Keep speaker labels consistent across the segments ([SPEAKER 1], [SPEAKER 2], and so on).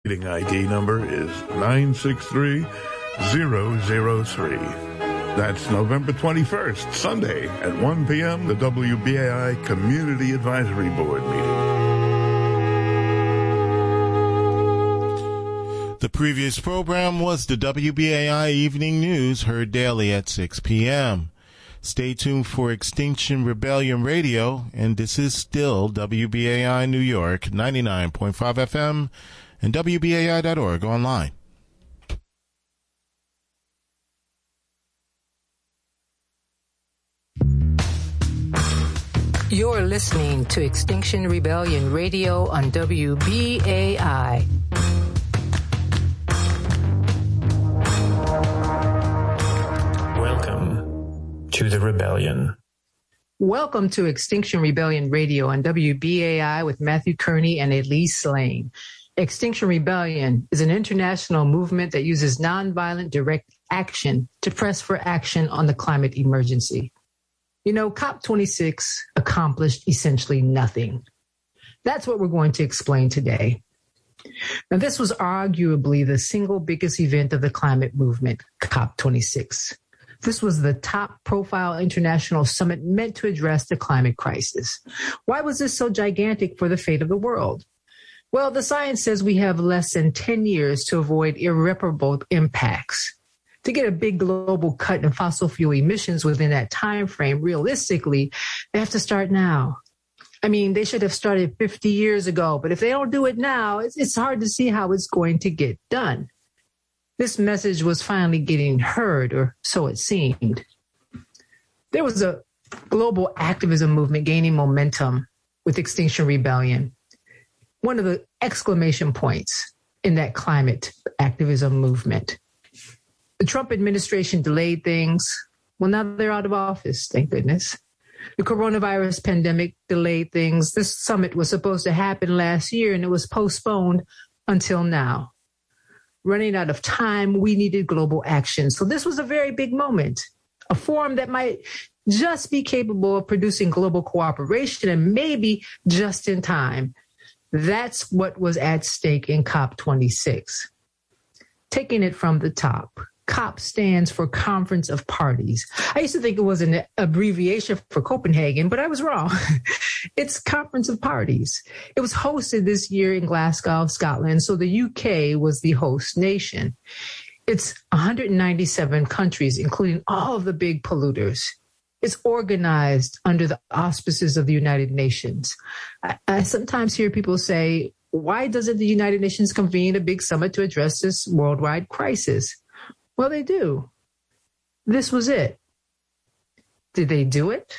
[SPEAKER 1] Meeting ID number is 963003. That's November 21st, Sunday at 1 p.m., the WBAI Community Advisory Board meeting.
[SPEAKER 2] The previous program was the WBAI Evening News, heard daily at 6 p.m. Stay tuned for Extinction Rebellion Radio, and this is still WBAI New York, 99.5 FM, and WBAI.org online.
[SPEAKER 3] You're listening to Extinction Rebellion Radio on WBAI.
[SPEAKER 4] To the rebellion.
[SPEAKER 3] Welcome to Extinction Rebellion Radio on WBAI with Matthew Kearney and Elise Lane. Extinction Rebellion is an international movement that uses nonviolent direct action to press for action on the climate emergency. You know, COP26 accomplished essentially nothing. That's what we're going to explain today. Now, this was arguably the single biggest event of the climate movement, COP26. This was the top-profile international summit meant to address the climate crisis. Why was this so gigantic for the fate of the world? Well, the science says we have less than 10 years to avoid irreparable impacts. To get a big global cut in fossil fuel emissions within that time frame, realistically, they have to start now. I mean, they should have started 50 years ago, but if they don't do it now, it's hard to see how it's going to get done. This message was finally getting heard, or so it seemed. There was a global activism movement gaining momentum with Extinction Rebellion. One of the exclamation points in that climate activism movement. The Trump administration delayed things. Well, now they're out of office, thank goodness. The coronavirus pandemic delayed things. This summit was supposed to happen last year, and it was postponed until now. Running out of time, we needed global action. So this was a very big moment, a forum that might just be capable of producing global cooperation and maybe just in time. That's what was at stake in COP26. Taking it from the top, COP stands for Conference of Parties. I used to think it was an abbreviation for Copenhagen, but I was wrong. It's Conference of Parties. It was hosted this year in Glasgow, Scotland, so the UK was the host nation. It's 197 countries, including all of the big polluters. It's organized under the auspices of the United Nations. I sometimes hear people say, why doesn't the United Nations convene a big summit to address this worldwide crisis? Well, they do. This was it. Did they do it?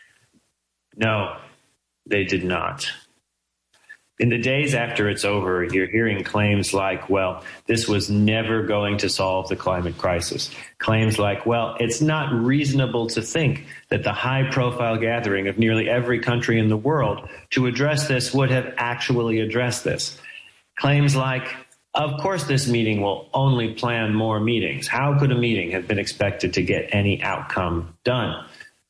[SPEAKER 4] No, they did not. In the days after it's over, you're hearing claims like, well, this was never going to solve the climate crisis. Claims like, well, it's not reasonable to think that the high-profile gathering of nearly every country in the world to address this would have actually addressed this. Claims like, of course this meeting will only plan more meetings. How could a meeting have been expected to get any outcome done?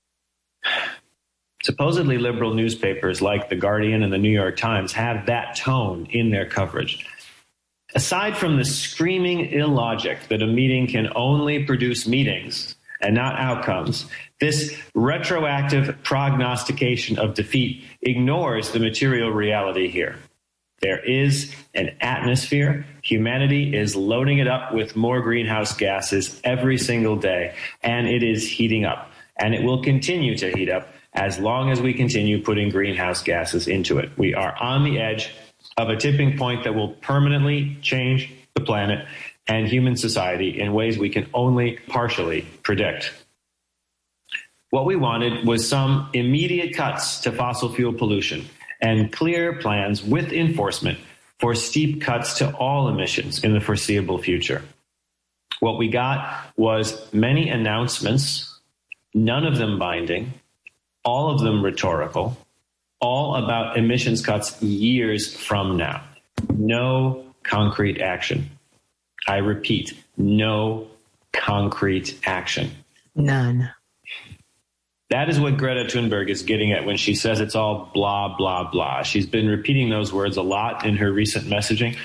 [SPEAKER 4] Supposedly liberal newspapers like The Guardian and The New York Times have that tone in their coverage. Aside from the screaming illogic that a meeting can only produce meetings and not outcomes, this retroactive prognostication of defeat ignores the material reality here. There is an atmosphere. Humanity is loading it up with more greenhouse gases every single day, and it is heating up. And it will continue to heat up as long as we continue putting greenhouse gases into it. We are on the edge of a tipping point that will permanently change the planet and human society in ways we can only partially predict. What we wanted was some immediate cuts to fossil fuel pollution and clear plans with enforcement for steep cuts to all emissions in the foreseeable future. What we got was many announcements, none of them binding, all of them rhetorical, all about emissions cuts years from now. No concrete action. I repeat, no concrete action.
[SPEAKER 3] None.
[SPEAKER 4] That is what Greta Thunberg is getting at when she says it's all blah, blah, blah. She's been repeating those words a lot in her recent messaging.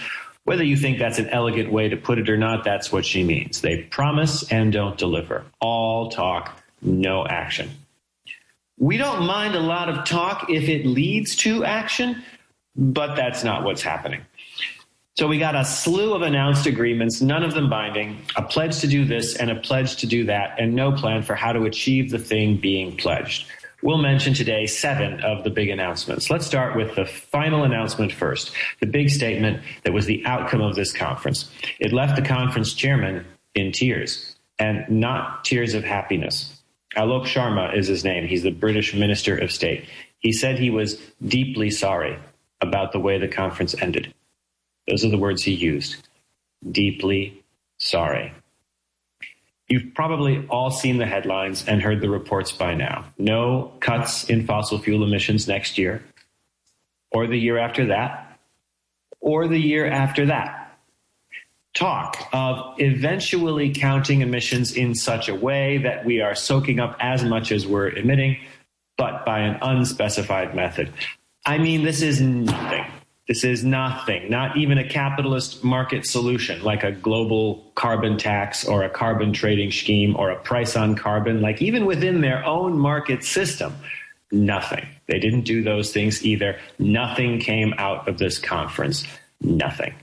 [SPEAKER 4] Whether you think that's an elegant way to put it or not, that's what she means. They promise and don't deliver. All talk, no action. We don't mind a lot of talk if it leads to action, but that's not what's happening. So we got a slew of announced agreements, none of them binding, a pledge to do this and a pledge to do that, and no plan for how to achieve the thing being pledged. We'll mention today 7 of the big announcements. Let's start with the final announcement first, the big statement that was the outcome of this conference. It left the conference chairman in tears, and not tears of happiness. Alok Sharma is his name. He's the British Minister of State. He said he was deeply sorry about the way the conference ended. Those are the words he used. Deeply sorry. You've probably all seen the headlines and heard the reports by now. No cuts in fossil fuel emissions next year, or the year after that, or the year after that. Talk of eventually counting emissions in such a way that we are soaking up as much as we're emitting, but by an unspecified method. I mean, this is nothing. This is nothing, not even a capitalist market solution like a global carbon tax or a carbon trading scheme or a price on carbon, like even within their own market system. Nothing. They didn't do those things either. Nothing came out of this conference. Nothing.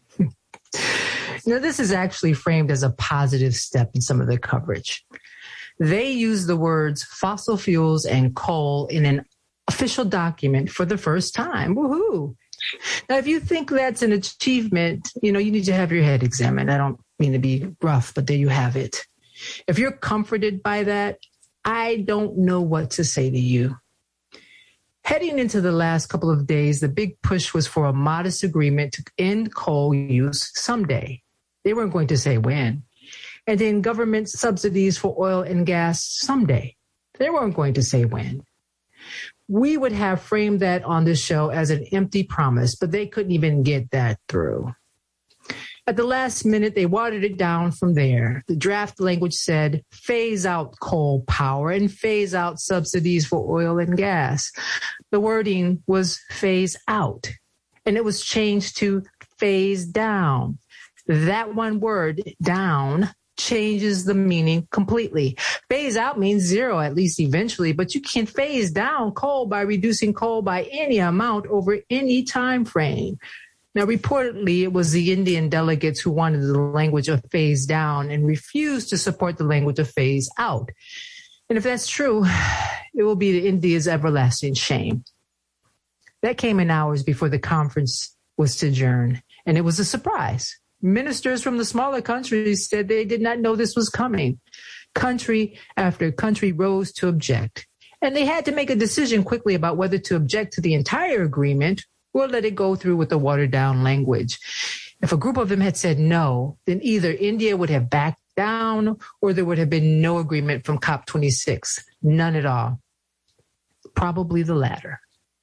[SPEAKER 3] Now, this is actually framed as a positive step in some of the coverage. They use the words fossil fuels and coal in an official document for the first time. Woohoo! Now, if you think that's an achievement, you need to have your head examined. I don't mean to be rough, but there you have it. If you're comforted by that, I don't know what to say to you. Heading into the last couple of days, the big push was for a modest agreement to end coal use someday. They weren't going to say when. And then government subsidies for oil and gas someday. They weren't going to say when. We would have framed that on this show as an empty promise, but they couldn't even get that through. At the last minute, they watered it down from there. The draft language said, phase out coal power and phase out subsidies for oil and gas. The wording was phase out, and it was changed to phase down. That one word, down, changes the meaning completely. Phase out means zero, at least eventually, but you can phase down coal by reducing coal by any amount over any time frame. Now, reportedly, it was the Indian delegates who wanted the language of phase down and refused to support the language of phase out. And if that's true, it will be India's everlasting shame. That came in hours before the conference was to adjourn, and it was a surprise. Ministers from the smaller countries said they did not know this was coming. Country after country rose to object. And they had to make a decision quickly about whether to object to the entire agreement or let it go through with the watered-down language. If a group of them had said no, then either India would have backed down or there would have been no agreement from COP26. None at all. Probably the latter.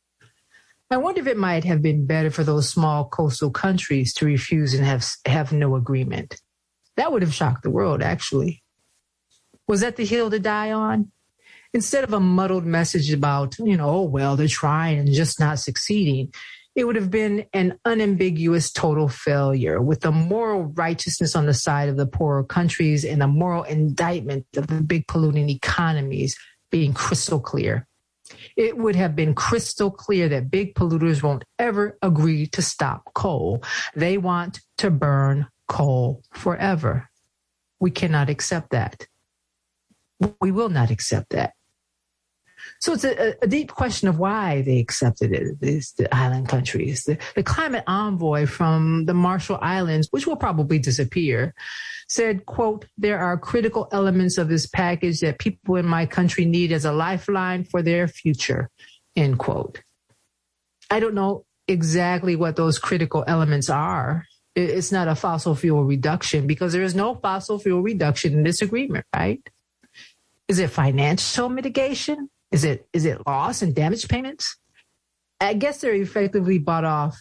[SPEAKER 3] I wonder if it might have been better for those small coastal countries to refuse and have no agreement. That would have shocked the world, actually. Was that the hill to die on? Instead of a muddled message about, oh, well, they're trying and just not succeeding, it would have been an unambiguous total failure with the moral righteousness on the side of the poorer countries and the moral indictment of the big polluting economies being crystal clear. It would have been crystal clear that big polluters won't ever agree to stop coal. They want to burn coal forever. We cannot accept that. We will not accept that. So it's a deep question of why they accepted it, the island countries. The climate envoy from the Marshall Islands, which will probably disappear, said, quote, there are critical elements of this package that people in my country need as a lifeline for their future, end quote. I don't know exactly what those critical elements are. It's not a fossil fuel reduction because there is no fossil fuel reduction in this agreement, right? Is it financial mitigation? Is it loss and damage payments? I guess they effectively bought off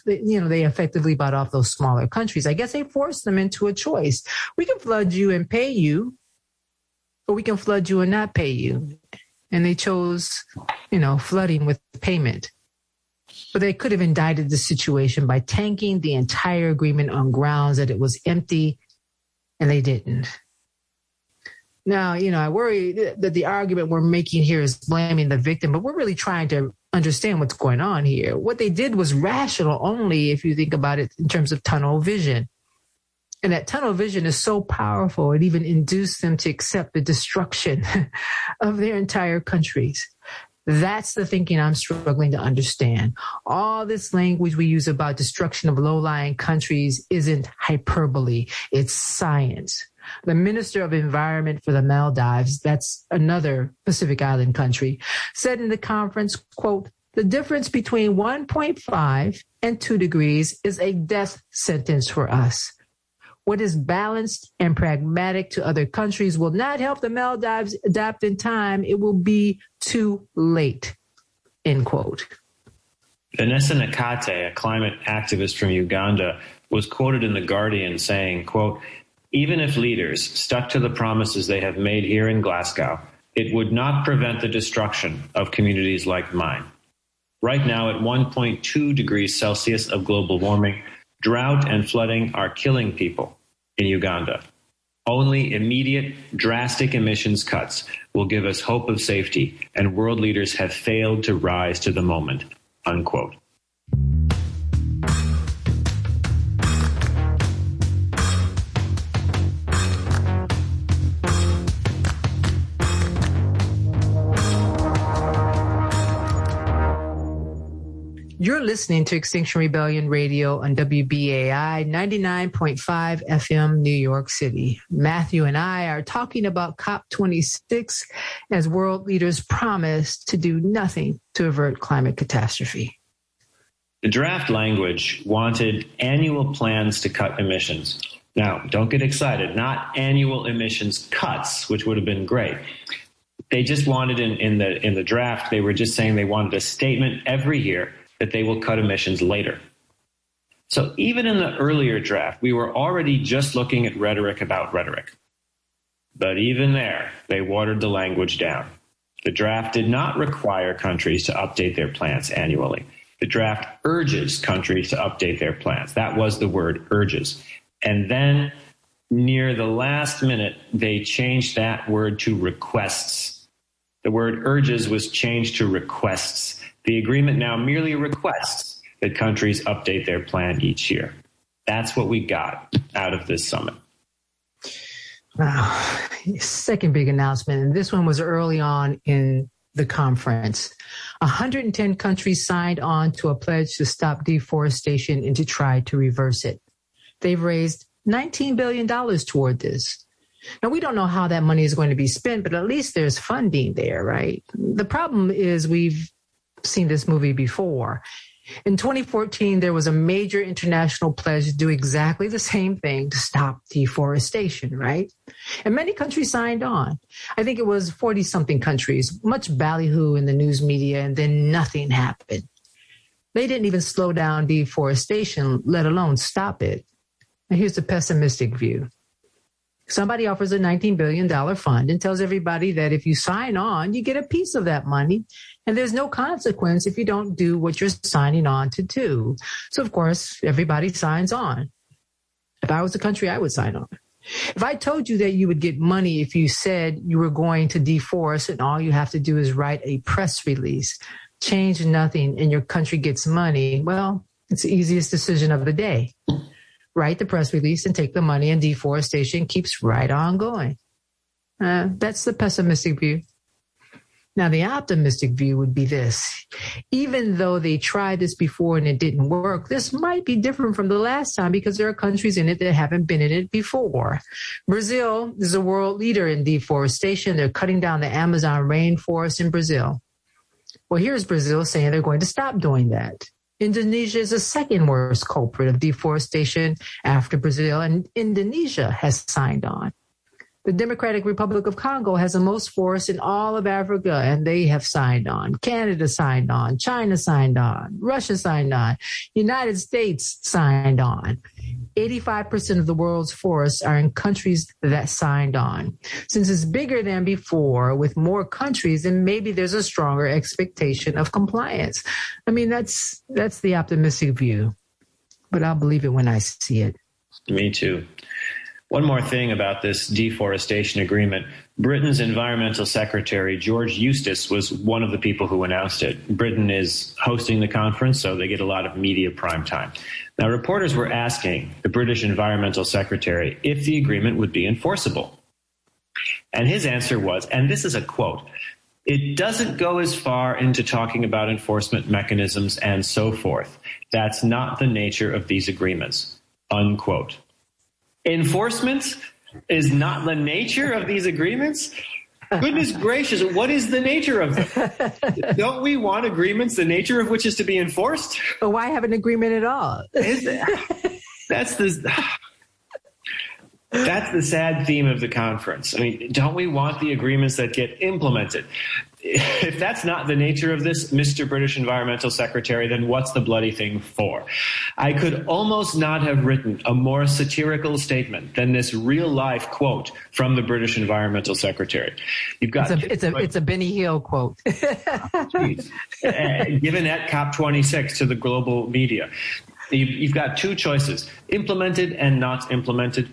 [SPEAKER 3] those smaller countries. I guess they forced them into a choice. We can flood you and pay you, or we can flood you and not pay you. And they chose, flooding with payment. But they could have indicted the situation by tanking the entire agreement on grounds that it was empty, and they didn't. Now, I worry that the argument we're making here is blaming the victim, but we're really trying to understand what's going on here. What they did was rational only if you think about it in terms of tunnel vision. And that tunnel vision is so powerful, it even induced them to accept the destruction of their entire countries. That's the thinking I'm struggling to understand. All this language we use about destruction of low-lying countries isn't hyperbole. It's science. The Minister of Environment for the Maldives, that's another Pacific Island country, said in the conference, quote, "The difference between 1.5 and 2 degrees is a death sentence for us. What is balanced and pragmatic to other countries will not help the Maldives adapt in time. It will be too late," end quote.
[SPEAKER 4] Vanessa Nakate, a climate activist from Uganda, was quoted in The Guardian saying, quote, "Even if leaders stuck to the promises they have made here in Glasgow, it would not prevent the destruction of communities like mine. Right now, at 1.2 degrees Celsius of global warming, drought and flooding are killing people in Uganda. Only immediate, drastic emissions cuts will give us hope of safety, and world leaders have failed to rise to the moment," unquote.
[SPEAKER 3] You're listening to Extinction Rebellion Radio on WBAI 99.5 FM, New York City. Matthew and I are talking about COP26 as world leaders promise to do nothing to avert climate catastrophe.
[SPEAKER 4] The draft language wanted annual plans to cut emissions. Now, don't get excited, not annual emissions cuts, which would have been great. They just wanted in the draft, they were just saying they wanted a statement every year that they will cut emissions later. So even in the earlier draft, we were already just looking at rhetoric about rhetoric. But even there, they watered the language down. The draft did not require countries to update their plans annually. The draft urges countries to update their plans. That was the word, urges. And then near the last minute, they changed that word to requests. The word urges was changed to requests. The agreement now merely requests that countries update their plan each year. That's what we got out of this summit.
[SPEAKER 3] Second big announcement, and this one was early on in the conference. 110 countries signed on to a pledge to stop deforestation and to try to reverse it. They've raised $19 billion toward this. Now, we don't know how that money is going to be spent, but at least there's funding there, right? The problem is we've seen this movie before. In 2014, there was a major international pledge to do exactly the same thing to stop deforestation, right? And many countries signed on. I think it was 40-something countries, much ballyhoo in the news media, and then nothing happened. They didn't even slow down deforestation, let alone stop it. And here's the pessimistic view. Somebody offers a $19 billion fund and tells everybody that if you sign on, you get a piece of that money. And there's no consequence if you don't do what you're signing on to do. So, of course, everybody signs on. If I was a country, I would sign on. If I told you that you would get money if you said you were going to deforest and all you have to do is write a press release, change nothing, and your country gets money, well, it's the easiest decision of the day. Write the press release and take the money, and deforestation keeps right on going. That's the pessimistic view. Now, the optimistic view would be this. Even though they tried this before and it didn't work, this might be different from the last time because there are countries in it that haven't been in it before. Brazil is a world leader in deforestation. They're cutting down the Amazon rainforest in Brazil. Well, here's Brazil saying they're going to stop doing that. Indonesia is the second worst culprit of deforestation after Brazil, and Indonesia has signed on. The Democratic Republic of Congo has the most forests in all of Africa, and they have signed on. Canada signed on. China signed on. Russia signed on. United States signed on. 85% of the world's forests are in countries that signed on. Since it's bigger than before with more countries, then maybe there's a stronger expectation of compliance. I mean, that's the optimistic view, but I'll believe it when I see it.
[SPEAKER 4] Me too. One more thing about this deforestation agreement. Britain's Environmental Secretary, George Eustice, was one of the people who announced it. Britain is hosting the conference, so they get a lot of media prime time. Now, reporters were asking the British Environmental Secretary if the agreement would be enforceable. And his answer was, and this is a quote, "It doesn't go as far into talking about enforcement mechanisms and so forth. That's not the nature of these agreements," unquote. Enforcement is not the nature of these agreements? Goodness gracious, what is the nature of them? Don't we want agreements, the nature of which is to be enforced?
[SPEAKER 3] But why have an agreement at all?
[SPEAKER 4] That's the sad theme of the conference. I mean, don't we want the agreements that get implemented? If that's not the nature of this, Mr. British Environmental Secretary, then what's the bloody thing for? I could almost not have written a more satirical statement than this real-life quote from the British Environmental Secretary. You've got
[SPEAKER 3] it's a Benny Hill quote.
[SPEAKER 4] Given at COP26 to the global media. You've got two choices, implemented and not implemented.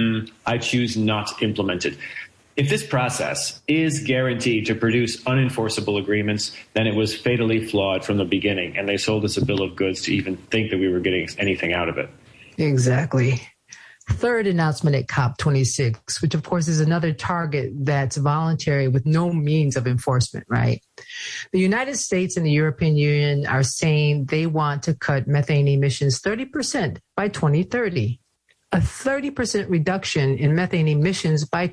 [SPEAKER 4] I choose not implemented. If this process is guaranteed to produce unenforceable agreements, then it was fatally flawed from the beginning, and they sold us a bill of goods to even think that we were getting anything out of it.
[SPEAKER 3] Exactly. Third announcement at COP26, which of course is another target that's voluntary with no means of enforcement, right? The United States and the European Union are saying they want to cut methane emissions 30% by 2030. A 30% reduction in methane emissions by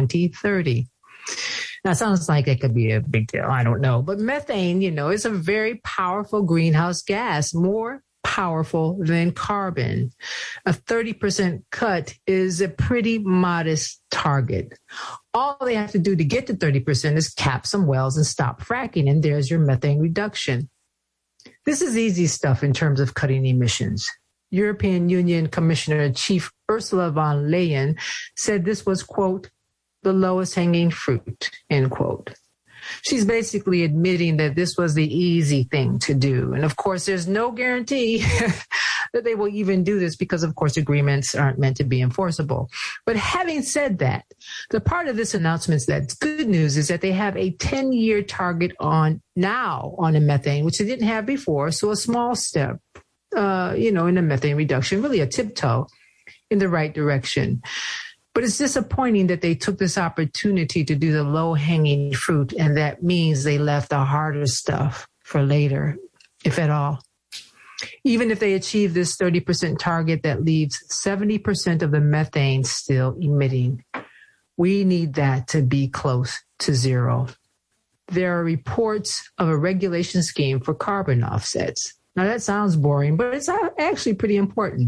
[SPEAKER 3] 2030. Now, it sounds like it could be a big deal. I don't know. But methane, is a very powerful greenhouse gas, more powerful than carbon. A 30% cut is a pretty modest target. All they have to do to get to 30% is cap some wells and stop fracking, and there's your methane reduction. This is easy stuff in terms of cutting emissions. European Union Commissioner Chief Ursula von der Leyen said this was, quote, the lowest hanging fruit, end quote. She's basically admitting that this was the easy thing to do. And of course, there's no guarantee that they will even do this because, of course, agreements aren't meant to be enforceable. But having said that, the part of this announcement that's good news is that they have a 10-year target on a methane, which they didn't have before. So a small step. In the methane reduction, really a tiptoe in the right direction. But it's disappointing that they took this opportunity to do the low-hanging fruit, and that means they left the harder stuff for later, if at all. Even if they achieve this 30% target, that leaves 70% of the methane still emitting. We need that to be close to zero. There are reports of a regulation scheme for carbon offsets. Now, that sounds boring, but it's actually pretty important.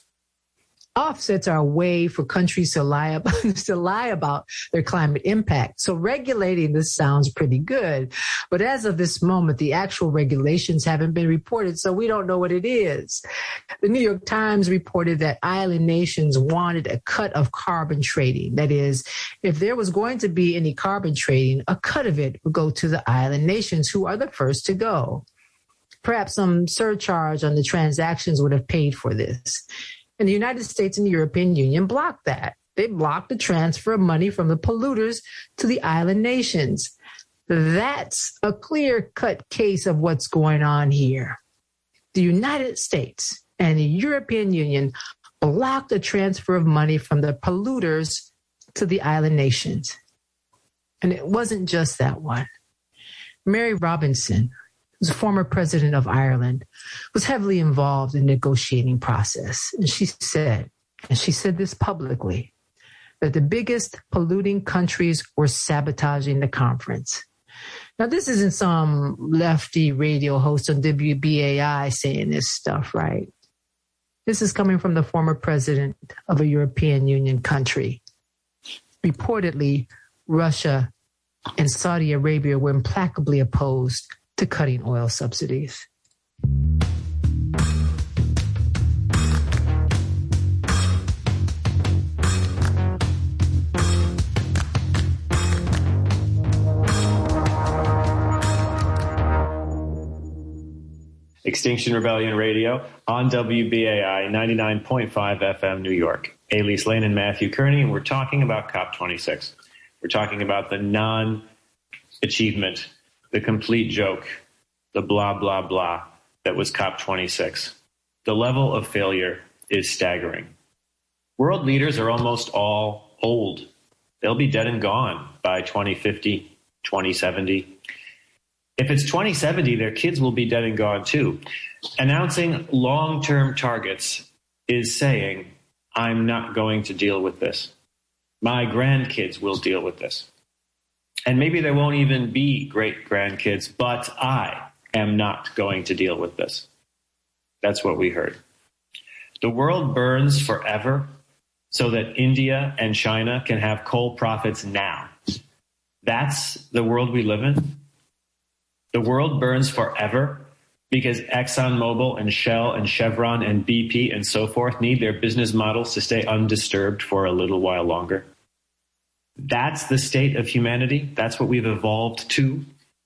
[SPEAKER 3] Offsets are a way for countries to lie about their climate impact. So regulating this sounds pretty good. But as of this moment, the actual regulations haven't been reported, so we don't know what it is. The New York Times reported that island nations wanted a cut of carbon trading. That is, if there was going to be any carbon trading, a cut of it would go to the island nations who are the first to go. Perhaps some surcharge on the transactions would have paid for this. And the United States and the European Union blocked that. They blocked the transfer of money from the polluters to the island nations. That's a clear-cut case of what's going on here. The United States and the European Union blocked the transfer of money from the polluters to the island nations. And it wasn't just that one. Mary Robinson, who's a former president of Ireland, was heavily involved in the negotiating process. And she said this publicly, that the biggest polluting countries were sabotaging the conference. Now, this isn't some lefty radio host on WBAI saying this stuff, right? This is coming from the former president of a European Union country. Reportedly, Russia and Saudi Arabia were implacably opposed to cutting oil subsidies.
[SPEAKER 4] Extinction Rebellion Radio on WBAI 99.5 FM New York. Elise Lane and Matthew Kearney, and we're talking about COP26. We're talking about the non-achievement, the complete joke, the blah, blah, blah that was COP26. The level of failure is staggering. World leaders are almost all old. They'll be dead and gone by 2050, 2070. If it's 2070, their kids will be dead and gone too. Announcing long-term targets is saying, I'm not going to deal with this. My grandkids will deal with this. And maybe there won't even be great-grandkids, but I am not going to deal with this. That's what we heard. The world burns forever so that India and China can have coal profits now. That's the world we live in. The world burns forever because ExxonMobil and Shell and Chevron and BP and so forth need their business models to stay undisturbed for a little while longer. That's the state of humanity. That's what we've evolved to.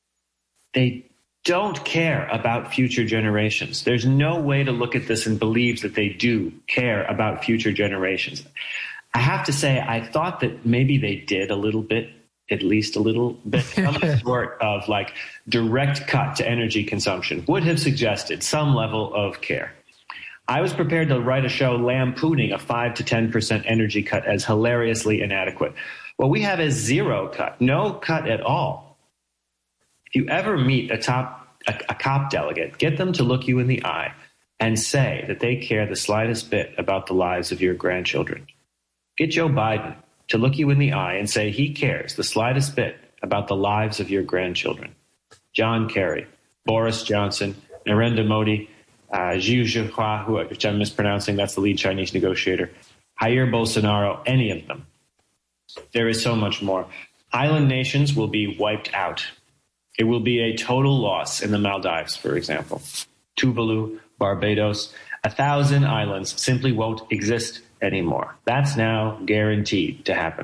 [SPEAKER 4] They don't care about future generations. There's no way to look at this and believe that they do care about future generations. I have to say, I thought that maybe they did a little bit, at least a little bit, some sort of like direct cut to energy consumption would have suggested some level of care. I was prepared to write a show lampooning a 5 to 10% energy cut as hilariously inadequate. What we have is zero cut, no cut at all. If you ever meet a COP delegate, get them to look you in the eye and say that they care the slightest bit about the lives of your grandchildren. Get Joe Biden to look you in the eye and say he cares the slightest bit about the lives of your grandchildren. John Kerry, Boris Johnson, Narendra Modi, Xi Jinping, which I'm mispronouncing, that's the lead Chinese negotiator, Jair Bolsonaro, any of them. There is so much more. Island nations will be wiped out. It will be a total loss in the Maldives, for example. Tuvalu, Barbados, 1,000 islands simply won't exist anymore. That's now guaranteed to happen.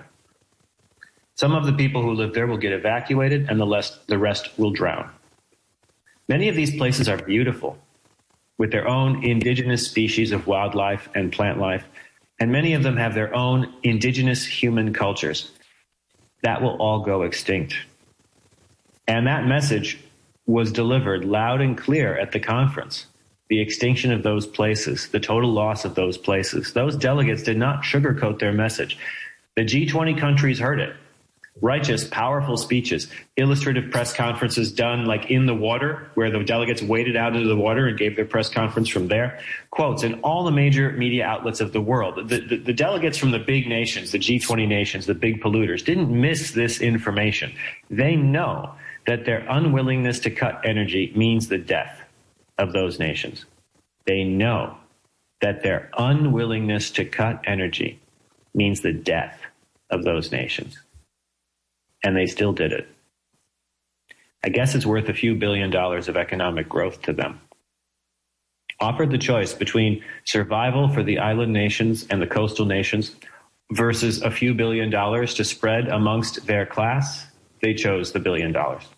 [SPEAKER 4] Some of the people who live there will get evacuated and the rest will drown. Many of these places are beautiful, with their own indigenous species of wildlife and plant life, and many of them have their own indigenous human cultures. That will all go extinct. And that message was delivered loud and clear at the conference. The extinction of those places, the total loss of those places. Those delegates did not sugarcoat their message. The G20 countries heard it. Righteous, powerful speeches, illustrative press conferences done like in the water, where the delegates waded out into the water and gave their press conference from there. Quotes in all the major media outlets of the world. The delegates from the big nations, the G20 nations, the big polluters, didn't miss this information. They know that their unwillingness to cut energy means the death of those nations. They know that their unwillingness to cut energy means the death of those nations. And they still did it. I guess it's worth a few $1 billion of economic growth to them. Offered the choice between survival for the island nations and the coastal nations versus a few $1 billion to spread amongst their class, they chose the $1 billion.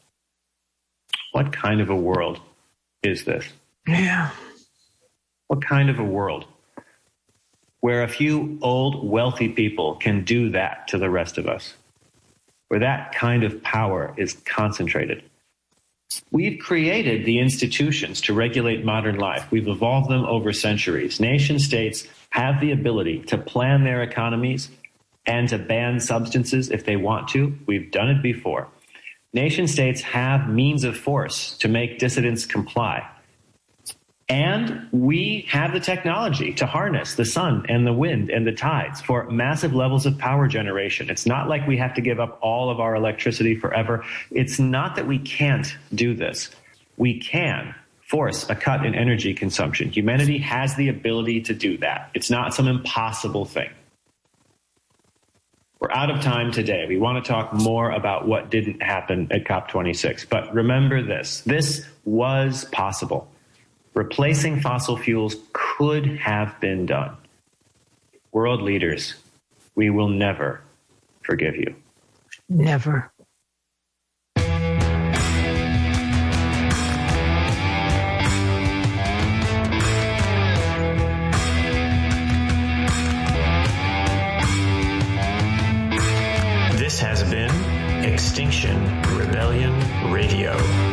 [SPEAKER 4] What kind of a world is this?
[SPEAKER 3] Yeah.
[SPEAKER 4] What kind of a world where a few old, wealthy people can do that to the rest of us? Where that kind of power is concentrated. We've created the institutions to regulate modern life. We've evolved them over centuries. Nation states have the ability to plan their economies and to ban substances if they want to. We've done it before. Nation states have means of force to make dissidents comply. And we have the technology to harness the sun and the wind and the tides for massive levels of power generation. It's not like we have to give up all of our electricity forever. It's not that we can't do this. We can force a cut in energy consumption. Humanity has the ability to do that. It's not some impossible thing. We're out of time today. We want to talk more about what didn't happen at COP26. But remember this. This was possible. Replacing fossil fuels could have been done. World leaders, we will never forgive you.
[SPEAKER 3] Never.
[SPEAKER 5] Extinction Rebellion Radio.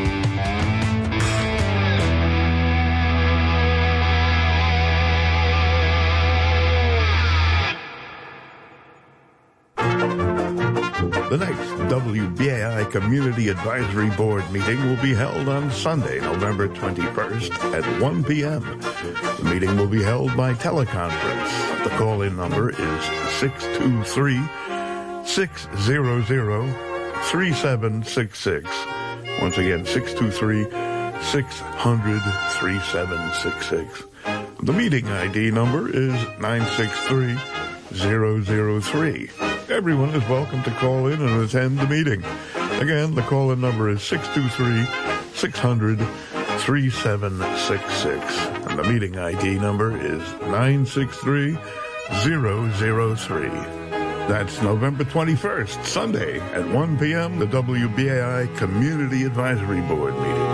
[SPEAKER 1] The next WBAI Community Advisory Board meeting will be held on Sunday, November 21st at 1 p.m. The meeting will be held by teleconference. The call-in number is 623-600-3766. Once again, 623-600-3766. The meeting ID number is 963003. Everyone is welcome to call in and attend the meeting. Again, the call-in number is 623-600-3766. And the meeting ID number is 963003. That's November 21st, Sunday at 1 p.m., the WBAI Community Advisory Board meeting.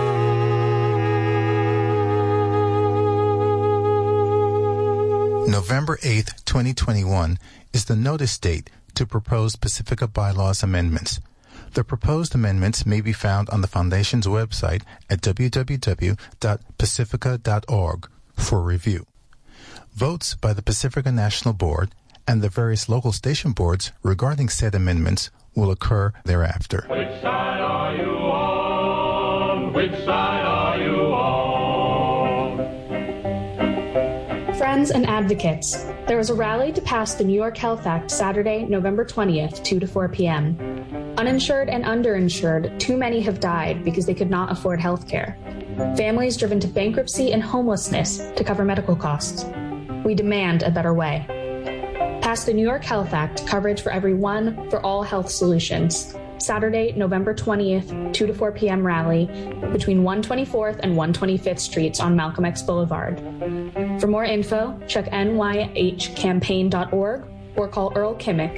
[SPEAKER 6] November 8th, 2021 is the notice date to propose Pacifica bylaws amendments. The proposed amendments may be found on the Foundation's website at www.pacifica.org for review. Votes by the Pacifica National Board and the various local station boards regarding said amendments will occur thereafter.
[SPEAKER 7] Which side are you on? Which side are you on?
[SPEAKER 8] Friends and advocates, there was a rally to pass the New York Health Act Saturday, November 20th, 2 to 4 p.m. Uninsured and underinsured, too many have died because they could not afford health care. Families driven to bankruptcy and homelessness to cover medical costs. We demand a better way. Pass the New York Health Act, coverage for everyone, for all health solutions. Saturday, November 20th, 2 to 4 p.m. rally between 124th and 125th Streets on Malcolm X Boulevard. For more info, check nyhcampaign.org or call Earl Kimmick,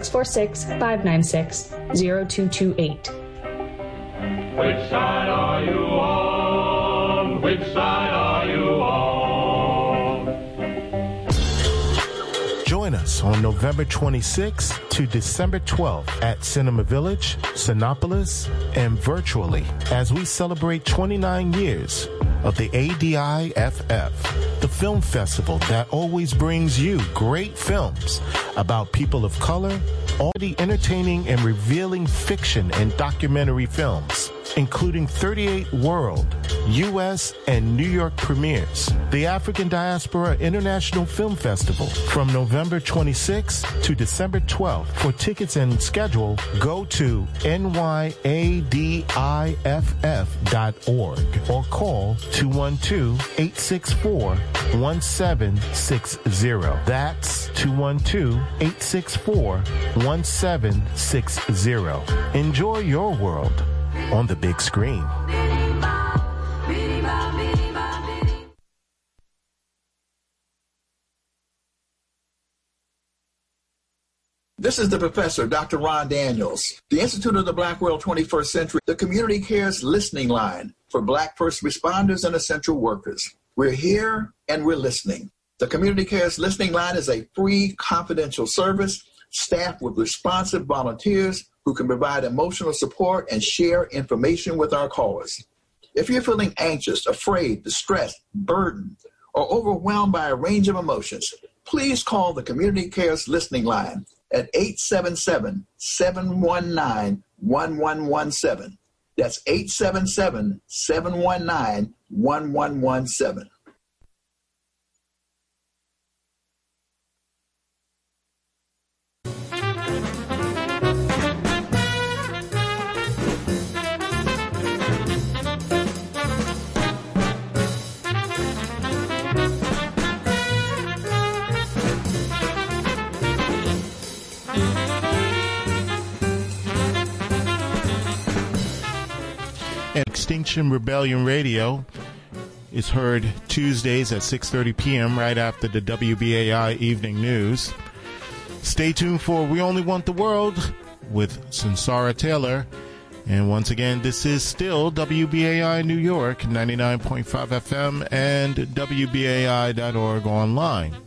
[SPEAKER 8] 646-596-0228.
[SPEAKER 7] Which side are you on? Which side are you on?
[SPEAKER 2] Join us on November 26th to December 12th at Cinema Village, Sinopolis, and virtually as we celebrate 29 years of the ADIFF, the film festival that always brings you great films about people of color, already entertaining and revealing fiction and documentary films, including 38 world, U.S., and New York premieres. The African Diaspora International Film Festival from November 26th to December 12th. For tickets and schedule, go to nyadiff.org or call 212-864-1760. That's 212-864-1760. Enjoy your world on the big screen.
[SPEAKER 9] This is the professor, Dr. Ron Daniels. The Institute of the Black World 21st Century, the Community Cares listening line for Black first responders and essential workers. We're here and we're listening. The Community Cares listening line is a free, confidential service staffed with responsive volunteers who can provide emotional support and share information with our callers. If you're feeling anxious, afraid, distressed, burdened, or overwhelmed by a range of emotions, please call the Community Cares listening line at 877-719-1117. That's 877-719-1117.
[SPEAKER 2] Extinction Rebellion Radio is heard Tuesdays at 6:30 p.m. right after the WBAI Evening News. Stay tuned for We Only Want the World with Sansara Taylor. And once again, this is still WBAI New York, 99.5 FM and WBAI.org online.